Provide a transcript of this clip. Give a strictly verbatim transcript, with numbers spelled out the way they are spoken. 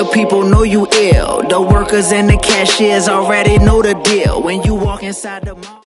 The people know you ill. The workers and the cashiers already know the deal. When you walk inside the mall